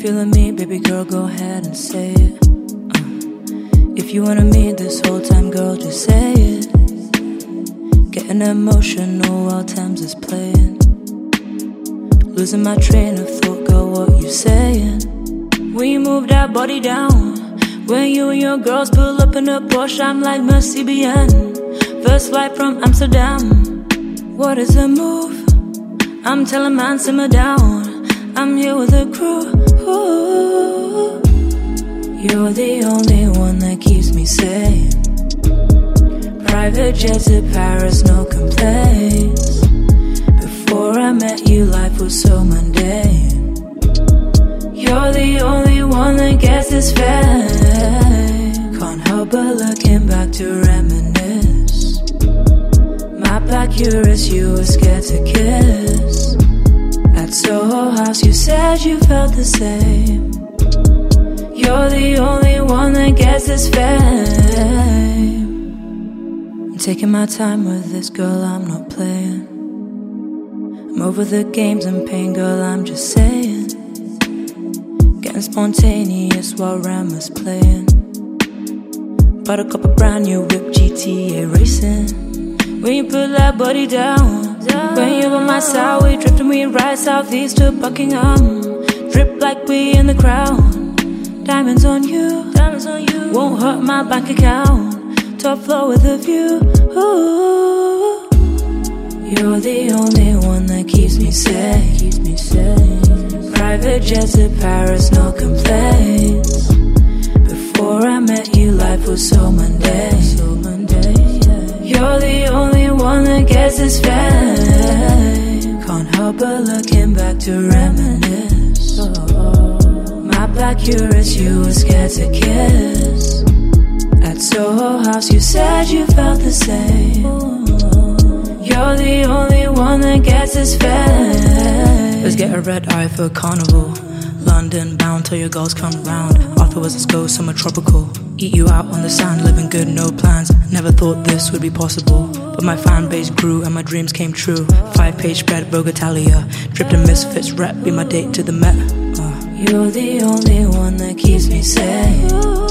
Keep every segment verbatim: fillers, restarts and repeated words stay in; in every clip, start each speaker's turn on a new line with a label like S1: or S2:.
S1: feeling me, baby girl, go ahead and say it. uh, If you wanted me this whole time, girl, just say it. Getting emotional while Thames is playing. Losing my train of thought, girl, what you saying? When you move that body down, when you and your girls pull up in a Porsche, I'm like Mercy Bien. First flight from Amsterdam. What is the move? I'm telling man, simmer down. I'm here with a crew. Ooh. You're the only one that keeps me sane. Private jet to Paris, no complaints. Before I met you, life was so mundane. You're the only one that gets this fame. Can't help but looking back to reminisce. My black Urus, you were scared to kiss. At Soho House, you said you felt the same. You're the only one that gets this fame. I'm taking my time with this girl, I'm not playing. I'm over the games and pain, girl, I'm just saying. Getting spontaneous while Ram is playing. Bought a couple brand new whip G T A racing. When you put that body down, down. When you by my side, we drift and we ride southeast to Buckingham. Drip like we in the crown. Diamonds on you, diamonds on you. Won't hurt my bank account. Top floor with a view. Ooh. You're the only one that keeps me safe, keeps me safe. Private jet to Paris, no complaints. Before I met you, life was so mundane, so mundane. Yeah. You're the only one that gets this fame. Can't help but looking back to reminisce. Oh, my black Urus, you were scared to kiss. At Soho House, you said you felt the same. You're the only one that gets this fame. Let's get a red eye for carnival. London bound till your girls come round. Afterwards let's go somewhere tropical. Eat you out on the sand, living good, no plans. Never thought this would be possible, but my fan base grew and my dreams came true. Five page spread, Vogue Italia. Dripped in Misfits rep, be my date to the Met. uh. You're the only one that keeps me safe.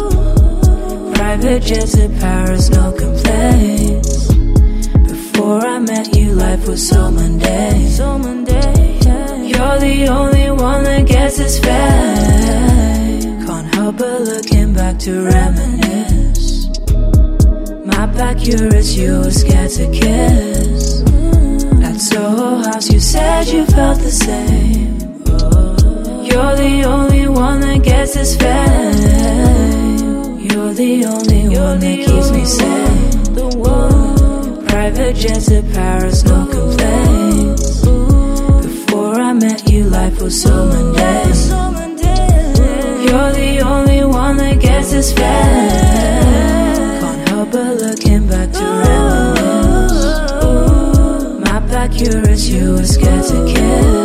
S1: Private jet to Paris, no complaints. Before I met you, life was so mundane, so mundane. Yeah. You're the only one that gets this fame. Can't help but looking back to reminisce. My black Urus, you were scared to kiss. At Soho House, you said you felt the same. You're the only one that gets this fame. You're the only one that keeps me sane. The one. Private jet to Paris, no complaints. Before I met you, life was so mundane. You're the only one that gets this fame. Can't help but looking back to reminisce. My black Urus, you were scared to kiss.